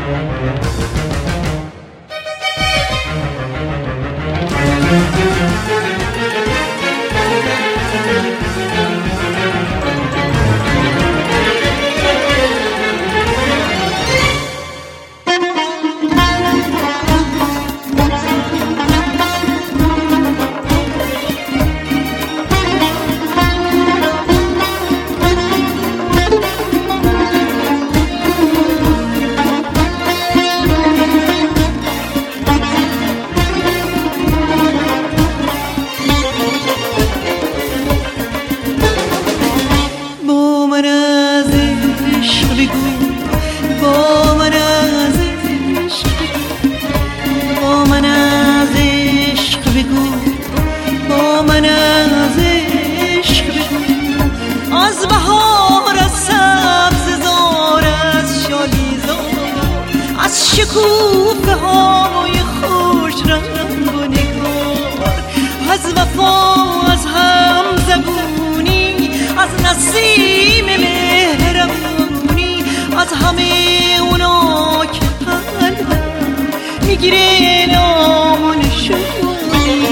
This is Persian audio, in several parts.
شکوفه های خوش رنگ و نگار، از وفا، از هم زبونی، از نسیم مهربونی، از همه اونا که قلبم میگیره نام و نشونی.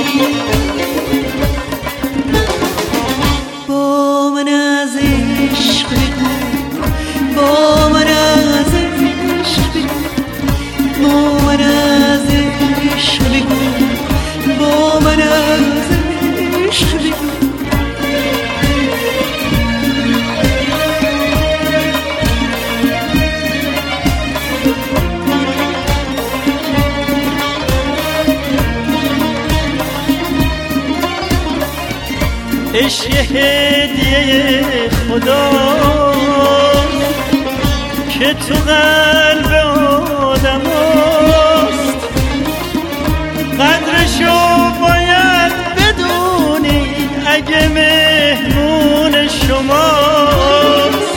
با من از عشق بگو، با من از عشق بگو، با من از عشق بگو، با من از عشق بگو. عشق هدیه خدا که تو قلب آدم هست، قدرشو باید بدونی اگه مهمون شماست.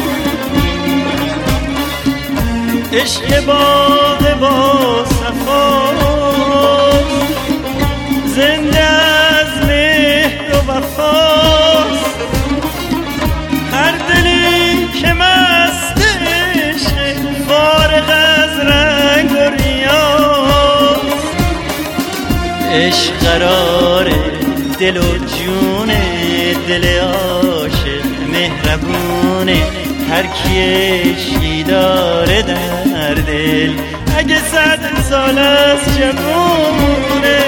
عشق باغ با صفاست، زنده از مهر و وفاست. هر دلی که مستش فارغ از رنگ و ریاست. عشق قرار دل و جونه، دل عاشق مهربونه. هر کی عشقی داره در دل اگه 100 سال از جوونه.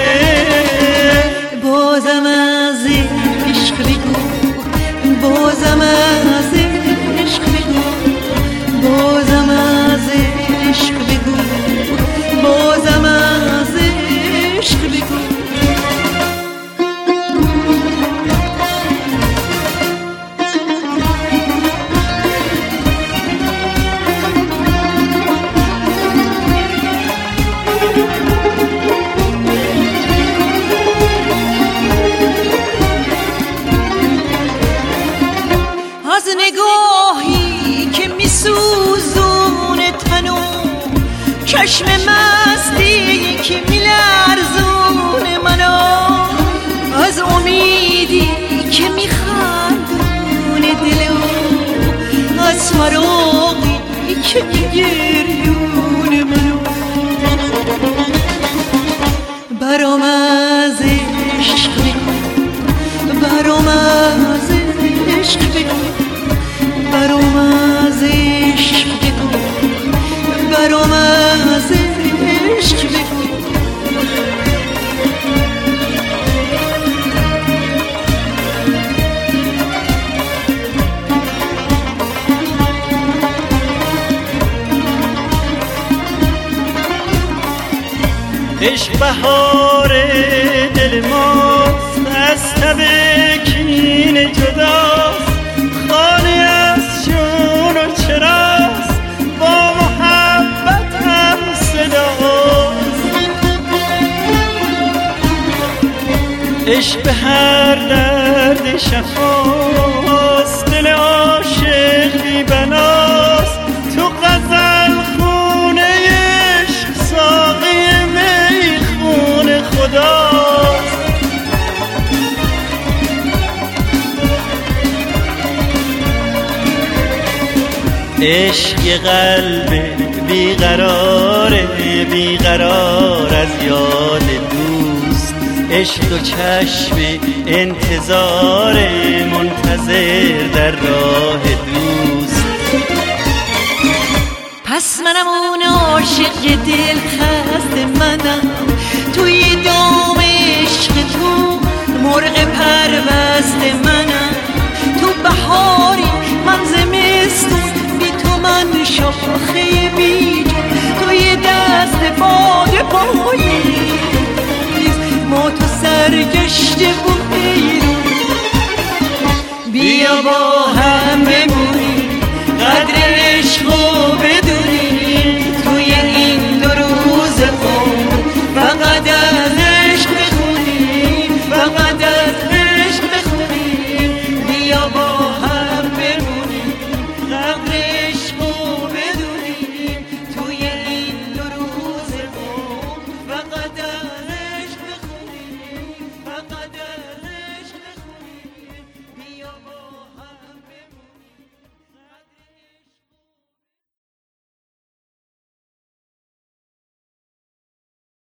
بازم از عشق بگو، بازم از عشق بگو، بازم از عشق بگو، بازم از عشق بگو. از نگاهی که میسوزونه تنو، چشم مستی که میلرزونه منو، از امیدی که میخندونه دلو، از فراقی که میگریونه منو. برام از عشق بگو، برام از عشق بگو، برام از عشق بگو، برام از عشق بگو. عشق بهار دل ماست، از تب کین جداست. خالی از جون و چراست، با محبت هم صداست. عشق به هر درد شفاست، دل عاشق بی بناست. تو غزل خونه عشق ساقی میخونه خداست. عشق یه قلب بیقرار از یاد دوست، عشق و چشم انتظار منتظر در راه دوست. پس منم اون عاشق دل خسته، منم توی دام عشق تو مرغ پربسته، منم تو بهاری من زمستون، بی تو من شاخه بیجون، توی دست باد پاییز ما تو سرگشته و بیرون. بیا با